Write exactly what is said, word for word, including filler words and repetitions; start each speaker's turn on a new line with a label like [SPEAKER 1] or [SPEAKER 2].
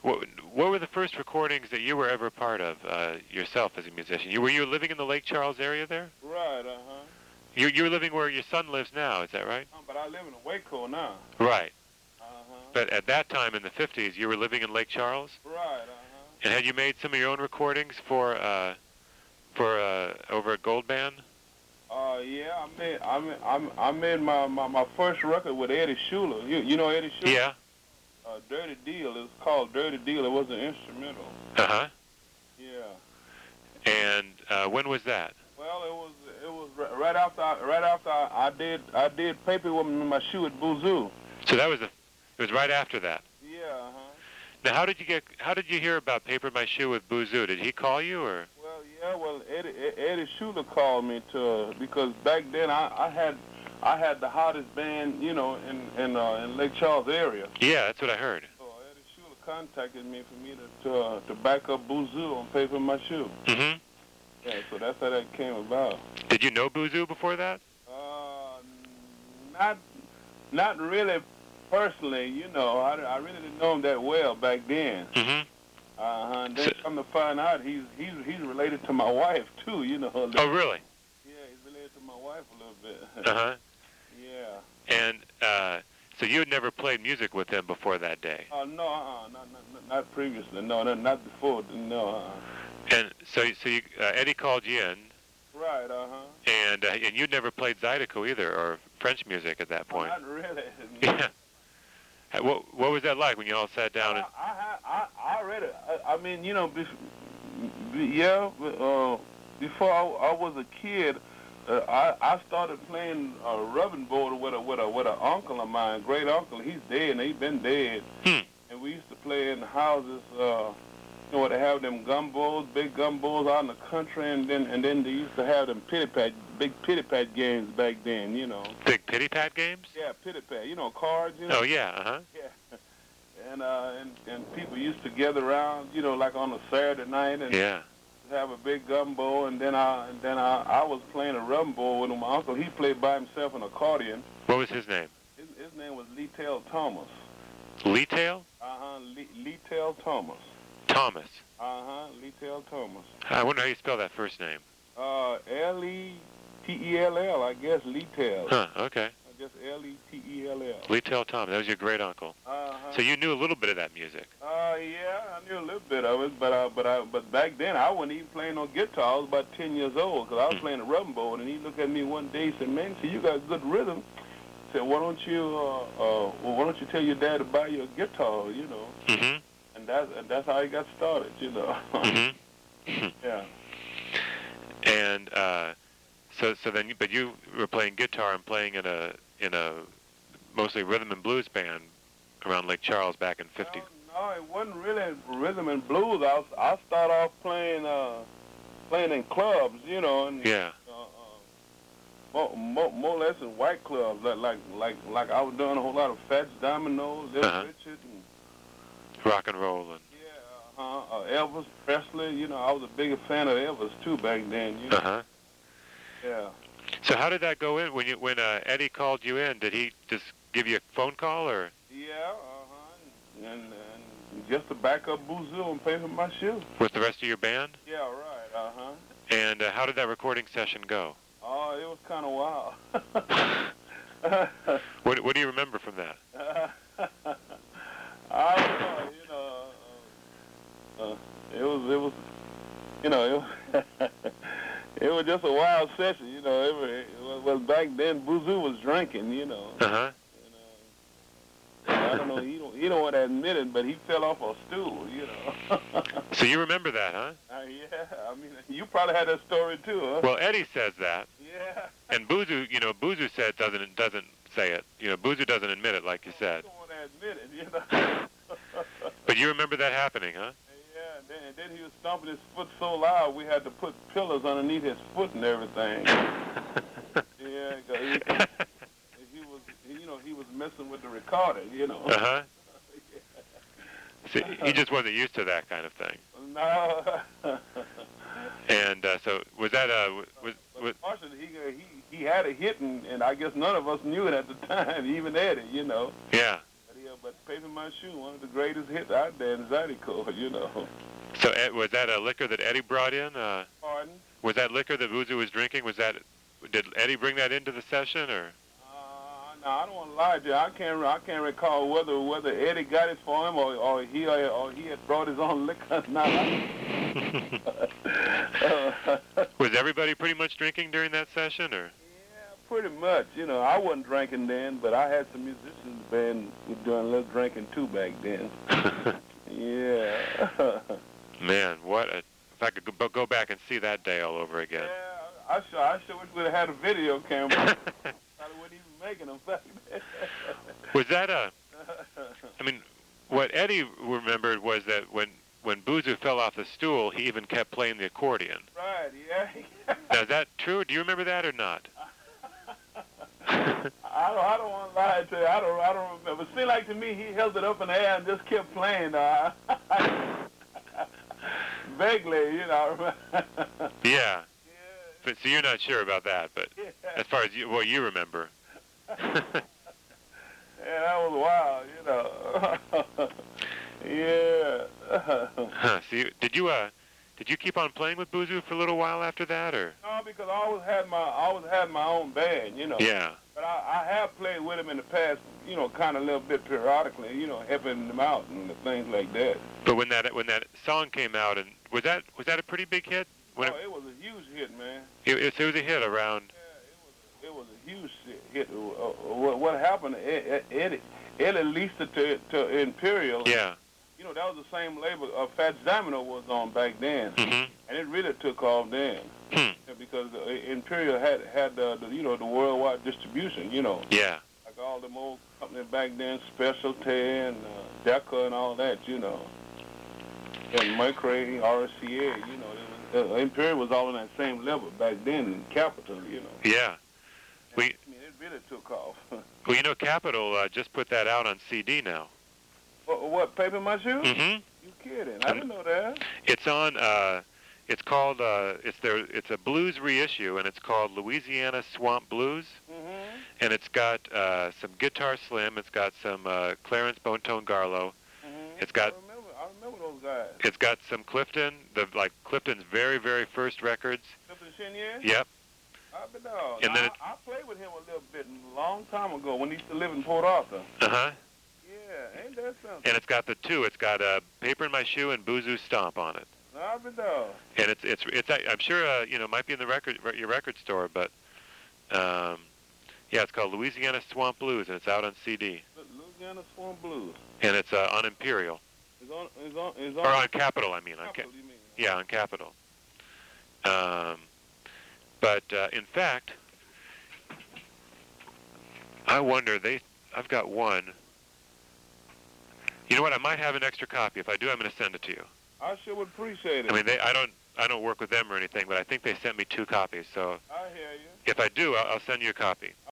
[SPEAKER 1] What, what were the first recordings that you were ever part of uh, yourself as a musician? You were you living in the Lake Charles area there?
[SPEAKER 2] Right, uh-huh.
[SPEAKER 1] You you were living where your son lives now, is that right?
[SPEAKER 2] Uh, but I live in Waco now.
[SPEAKER 1] Right.
[SPEAKER 2] Uh-huh.
[SPEAKER 1] But at that time in the fifties, you were living in Lake Charles?
[SPEAKER 2] Right, uh-huh.
[SPEAKER 1] And had you made some of your own recordings for uh, for uh, over at Gold Band?
[SPEAKER 2] Uh, yeah, I made I made, I made, I made my, my, my first record with Eddie Schuler. You you know Eddie Schuler?
[SPEAKER 1] Yeah.
[SPEAKER 2] Uh, Dirty Deal. It's called Dirty Deal. It was an instrumental.
[SPEAKER 1] Uh-huh.
[SPEAKER 2] Yeah.
[SPEAKER 1] And uh, when was that?
[SPEAKER 2] Well, it was it was ri- right after I, right after I, I did I did Paper Woman in my shoe at Boozoo.
[SPEAKER 1] So that was a, it was right after that.
[SPEAKER 2] Yeah. Uh-huh.
[SPEAKER 1] Now, how did you get? How did you hear about Paper My Shoe with Boozoo? Did he call you, or?
[SPEAKER 2] Well, yeah. Well, Eddie Eddie Schuler called me to because back then I, I had I had the hottest band, you know, in in uh, in Lake Charles area.
[SPEAKER 1] Yeah, that's what I heard.
[SPEAKER 2] So Eddie Schuler contacted me for me to to, uh, to back up Boozoo on Paper My Shoe.
[SPEAKER 1] Mm-hmm.
[SPEAKER 2] Yeah. So that's how that came about.
[SPEAKER 1] Did you know Boozoo before that?
[SPEAKER 2] Uh, not not really personally. You know, I, I really didn't know him that well back then.
[SPEAKER 1] Mm-hmm.
[SPEAKER 2] Uh-huh. And then
[SPEAKER 1] So,
[SPEAKER 2] come to find out, he's he's he's related to my wife too. You know.
[SPEAKER 1] oh, really?
[SPEAKER 2] Yeah, he's related to my wife a little bit.
[SPEAKER 1] Uh-huh.
[SPEAKER 2] Yeah.
[SPEAKER 1] And uh, so you had never played music with him before that day?
[SPEAKER 2] Oh, no, uh-uh, not, not, not previously. No, not, not before. No, uh-uh.
[SPEAKER 1] And so, so you, uh, Eddie called you in,
[SPEAKER 2] Right, uh-huh.
[SPEAKER 1] and uh, and you'd never played Zydeco either, or French music at that
[SPEAKER 2] Oh,
[SPEAKER 1] point.
[SPEAKER 2] not really.
[SPEAKER 1] Yeah. Uh, What what was that like when you all sat down?
[SPEAKER 2] I,
[SPEAKER 1] And,
[SPEAKER 2] I, I, I read it. I, I mean, you know, bef- be, yeah, uh, before I, I was a kid, uh, I, I started playing a rubbing board with a with a with an uncle of mine, great uncle. He's dead, and he's been dead.
[SPEAKER 1] hmm.
[SPEAKER 2] And we used to play in houses. Uh, you know, they have them gumbos, big gumbos out in the country, and then and then they used to have them pity pat, big pity pat games back then. You know.
[SPEAKER 1] Big pity pat games?
[SPEAKER 2] Yeah, pity pat. You know, cards. You know.
[SPEAKER 1] Oh yeah, uh huh.
[SPEAKER 2] Yeah. And uh, and and people used to gather around, you know, like on a Saturday night, and
[SPEAKER 1] Yeah.
[SPEAKER 2] have a big gumbo, and then I and then I, I was playing a rumbo with my uncle. He played by himself an accordion.
[SPEAKER 1] What was his name?
[SPEAKER 2] His, his name was Lee Tail Thomas.
[SPEAKER 1] Lee Tail?
[SPEAKER 2] Uh huh. Lee, Lee Tail Thomas.
[SPEAKER 1] Thomas.
[SPEAKER 2] Uh huh. Lee Tail Thomas.
[SPEAKER 1] I wonder how you spell that first name.
[SPEAKER 2] Uh, L E T E L L, I guess. Lee Tail.
[SPEAKER 1] Huh. Okay.
[SPEAKER 2] Just L E T E L L.
[SPEAKER 1] Lee Tail Thomas. That was your great uncle.
[SPEAKER 2] Uh huh.
[SPEAKER 1] So you knew a little bit of that music.
[SPEAKER 2] Uh, yeah, I knew a little bit of it, but uh, but I, but back then I wasn't even playing no guitar. I was about ten years old because I was
[SPEAKER 1] Hmm.
[SPEAKER 2] playing a rubber board, and he looked at me one day and said, "Man, see, you got good rhythm." He said, "Why don't you uh, uh, well, why don't you tell your dad to buy you a guitar?" You know,
[SPEAKER 1] Mm-hmm.
[SPEAKER 2] and that's and that's how he got started. You know.
[SPEAKER 1] Mm-hmm.
[SPEAKER 2] Yeah.
[SPEAKER 1] And uh, so so then, you, but you were playing guitar and playing in a in a mostly rhythm and blues band around Lake Charles back in fifty.
[SPEAKER 2] No, no, it wasn't really rhythm and blues. I I started off playing uh, playing in clubs, you know, and
[SPEAKER 1] Yeah.
[SPEAKER 2] uh, uh, more, more, more or less in white clubs, like like like like I was doing a whole lot of Fats Domino, Little
[SPEAKER 1] Uh-huh.
[SPEAKER 2] Richard, and
[SPEAKER 1] Rock and roll and.
[SPEAKER 2] yeah, uh, uh, Elvis Presley. You know, I was a bigger fan of Elvis too back then. You know,
[SPEAKER 1] Uh huh.
[SPEAKER 2] yeah.
[SPEAKER 1] So how did that go in when you when uh, Eddie called you in? Did he just give you a phone call or?
[SPEAKER 2] Yeah, uh-huh. And, and just to back up Boozoo and pay for my shoe.
[SPEAKER 1] With the rest of your band?
[SPEAKER 2] Yeah, right, uh-huh.
[SPEAKER 1] And uh, how did that recording session go?
[SPEAKER 2] Oh, it was kind of wild.
[SPEAKER 1] What What do you remember from that?
[SPEAKER 2] I don't know, you know, uh, uh, it was, it was, you know, it was, it was just a wild session, you know. It was, it was, well, back then, Boozoo was drinking, you know.
[SPEAKER 1] Uh huh.
[SPEAKER 2] And, uh, I don't know, he don't, he don't want to admit it, but he fell off a stool, you know.
[SPEAKER 1] So you remember that, huh?
[SPEAKER 2] Uh, yeah, I mean, you probably had that story too, huh?
[SPEAKER 1] Well, Eddie says that,
[SPEAKER 2] Yeah.
[SPEAKER 1] and Boozoo, you know, Boozoo said doesn't doesn't say it. You know, Boozoo doesn't admit it, like you
[SPEAKER 2] He
[SPEAKER 1] said.
[SPEAKER 2] don't want to admit it, you know.
[SPEAKER 1] But you remember that happening, huh?
[SPEAKER 2] Yeah, and then, and then he was stomping his foot so loud we had to put pillars underneath his foot and everything. Yeah, 'cause he, he was, he, you know, he was messing with the recorder, you know.
[SPEAKER 1] Uh huh. See, he just wasn't used to that kind of thing.
[SPEAKER 2] No.
[SPEAKER 1] And uh, so was that uh was,
[SPEAKER 2] But
[SPEAKER 1] was
[SPEAKER 2] fortunately, he, he he had a hit, and, and I guess none of us knew it at the time, even Eddie, you know.
[SPEAKER 1] yeah.
[SPEAKER 2] But he, but Paper My Shoe, one of the greatest hits out there in Zydeco, you know.
[SPEAKER 1] So Ed, was that a liquor that Eddie brought in? Uh,
[SPEAKER 2] Pardon?
[SPEAKER 1] was that liquor that Boozoo was drinking? Was that did Eddie bring that into the session or?
[SPEAKER 2] Uh, no, I don't want to lie to you. I can't. I can't recall whether whether Eddie got it for him or or he or, or he had brought his own liquor. No.
[SPEAKER 1] Was everybody pretty much drinking during that session, or?
[SPEAKER 2] Yeah, pretty much. You know, I wasn't drinking then, but I had some musicians in the band who were doing a little drinking too back then. Yeah.
[SPEAKER 1] Man, what a! If I could go, go back and see that day all over again.
[SPEAKER 2] Yeah, I sure, I sure wish we'd have had a video camera. Probably wouldn't even making them back then.
[SPEAKER 1] Was that a? I mean, what Eddie remembered was that when when Boozoo fell off the stool, he even kept playing the accordion.
[SPEAKER 2] Right. Yeah.
[SPEAKER 1] Now, is that true? Do you remember that or not?
[SPEAKER 2] I don't. I don't want to lie to you. I don't. I don't remember. It seemed like to me he held it up in the air and just kept playing. Uh, vaguely, you know.
[SPEAKER 1] Yeah.
[SPEAKER 2] Yeah.
[SPEAKER 1] But, so you're not sure about that, but
[SPEAKER 2] Yeah.
[SPEAKER 1] as far as you, what you remember.
[SPEAKER 2] Yeah, that was wild, you know. Yeah.
[SPEAKER 1] Huh, so you, did you uh did you keep on playing with Boozoo for a little while after that, or?
[SPEAKER 2] No, because I always had my I always had my own band, you know.
[SPEAKER 1] Yeah.
[SPEAKER 2] But I, I have played with him in the past, you know, kind of a little bit periodically, you know, helping them out and things like that.
[SPEAKER 1] But when that when that song came out, and was that was that a pretty big hit? When
[SPEAKER 2] Oh, it was a huge hit, man.
[SPEAKER 1] it, it, it was a hit around.
[SPEAKER 2] Yeah, it was it was a huge hit. Uh, uh, what, what happened? Ed, Ed, Ed released it to, to Imperial.
[SPEAKER 1] Yeah.
[SPEAKER 2] You know, that was the same label uh, Fats Domino was on back then,
[SPEAKER 1] Mhm.
[SPEAKER 2] and it really took off then.
[SPEAKER 1] Hmm.
[SPEAKER 2] Because uh, Imperial had had uh, the, you know, the worldwide distribution, you know,
[SPEAKER 1] Yeah.
[SPEAKER 2] like all them old companies back then, Specialty and uh, Decca and all that, you know, and Mercury, R C A, you know, it was, uh, Imperial was all on that same level back then in Capitol, you know.
[SPEAKER 1] Yeah. We,
[SPEAKER 2] I mean, it really took off.
[SPEAKER 1] well, you know, Capitol uh, just put that out on C D now.
[SPEAKER 2] what, what, Paper My Shoe?
[SPEAKER 1] Mhm.
[SPEAKER 2] You kidding? I didn't know that.
[SPEAKER 1] It's on. Uh, it's called. Uh, it's their. It's a blues reissue, and it's called Louisiana Swamp Blues.
[SPEAKER 2] Mm-hmm.
[SPEAKER 1] And it's got uh, some Guitar Slim. It's got some uh, Clarence Bone Tone Garlow.
[SPEAKER 2] Mm-hmm.
[SPEAKER 1] It's got.
[SPEAKER 2] I remember, I remember those guys.
[SPEAKER 1] It's got some Clifton. The like Clifton's very very first records.
[SPEAKER 2] Clifton Chenier?
[SPEAKER 1] Yep.
[SPEAKER 2] I been know.
[SPEAKER 1] And
[SPEAKER 2] Now,
[SPEAKER 1] then
[SPEAKER 2] I, I played with him a little bit a long time ago when he used to live in Port Arthur.
[SPEAKER 1] Uh huh.
[SPEAKER 2] Yeah, ain't that something?
[SPEAKER 1] And it's got the two. It's got uh, Paper in My Shoe and Boozoo Stomp on it.
[SPEAKER 2] I been know.
[SPEAKER 1] And it's it's it's. I'm sure uh, you know it might be in the record your record store, but um, yeah, it's called Louisiana Swamp Blues, and it's out on C D.
[SPEAKER 2] Louisiana Swamp Blues.
[SPEAKER 1] And it's uh, on Imperial.
[SPEAKER 2] It's on. It's on. It's
[SPEAKER 1] Or
[SPEAKER 2] on.
[SPEAKER 1] on Capitol, I mean. On
[SPEAKER 2] Capitol,
[SPEAKER 1] Ca-
[SPEAKER 2] you mean?
[SPEAKER 1] yeah, on Capitol. Um, but uh, in fact, I wonder they. I've got one. You know what? I might have an extra copy. If I do, I'm going to send it to you.
[SPEAKER 2] I sure would appreciate it.
[SPEAKER 1] I mean, they. I don't. I don't work with them or anything, but I think they sent me two copies. So
[SPEAKER 2] I hear you.
[SPEAKER 1] if I do, I'll, I'll send you a copy.